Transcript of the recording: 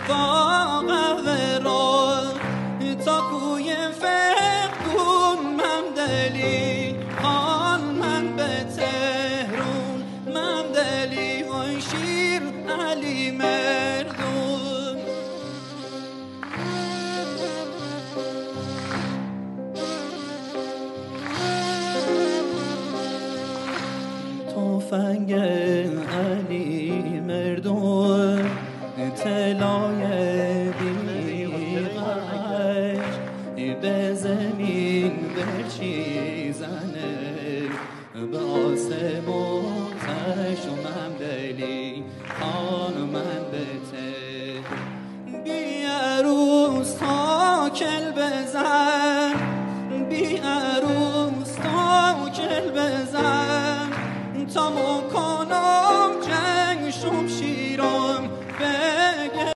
با قهوه رو تا کوی فقدون ممدلی حال من به تهرون ممدلی وای شیر علی مردون توفنگ علی مردون طلای بیغش به زمین برچیزنه به آسمونش و ممدلی خان من بته بی عروس تا کل بزن بی عروس تا کل بزن تا مکنم